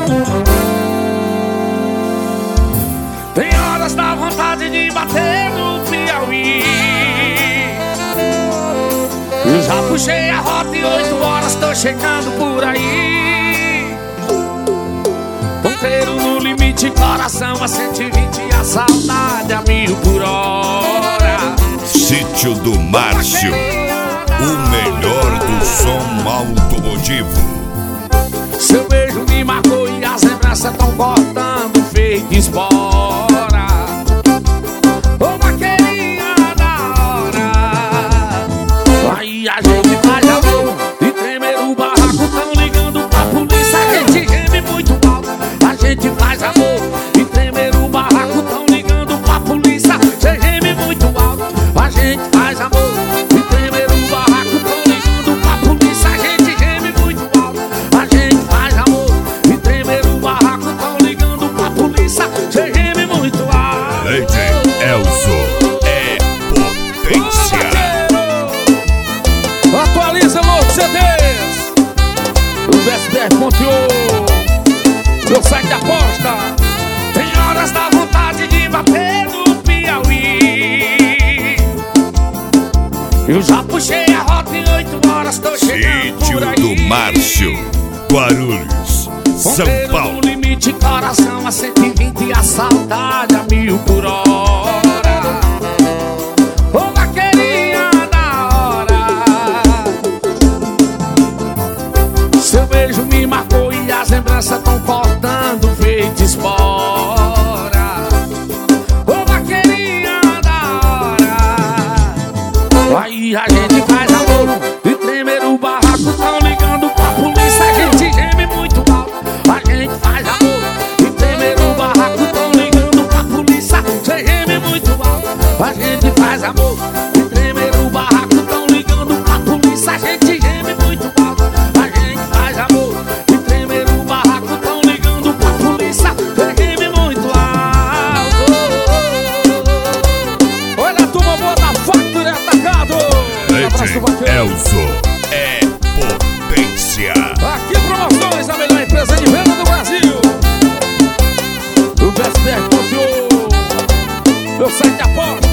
Tem horas da vontade de bater no Piauí. Eu já puxei a rota e 8 horas tô chegando por aí. Ponteiro no limite, coração a 120 e a saudade a 1000 por hora. Sítio do Márcio, o melhor do som automotivo. Seu beijo me marcou e as lembranças tão cortando feito espora. Ô vaqueirinha da hora, aí a gente faz amor e tremer o barraco, tão ligando pra polícia. A gente geme muito alto, a gente faz amor e tremer o barraco, tão ligando pra polícia. Cê geme muito alto, a gente faz amor e tremer o barraco, tão ligando pra polícia. A gente geme muito alto, a gente faz amor e tremer o barraco, tão ligando pra polícia. Cê geme muito alto. Leite Elzo é potência. Atualiza louco CDs. O BSBR conteúdo, meu site de aposta. Tem horas da vontade de bater no Piauí. Eu já puxei a rota em 8 horas, tô chegando Sítio por aí. do Márcio, Guarulhos, São Ponteiro Paulo. no limite, coração a 120 e a saudade a 1000 por hora. Ô vaqueirinha da hora, seu beijo me marcou e as lembranças tão cortando feito espora. Ô vaqueirinha da hora, aí a gente faz amor e tremer o barraco, tão ligando pra polícia. A gente geme muito alto, a gente faz amor e tremer o barraco, tão ligando pra polícia. Cê geme muito alto, a gente faz amor e tremer o barraco, tão ligando pra polícia. A gente geme muito alto, a gente faz amor e tremer o barraco, tão ligando pra polícia. Cê geme muito alto. Olha a turma boa da Factory Atacado. Abraço, Leite vaqueiro. Elzo é potência. Aqui Promoções, a melhor empresa de venda do Brasil. O BSBR conteúdo, meu site de aposta.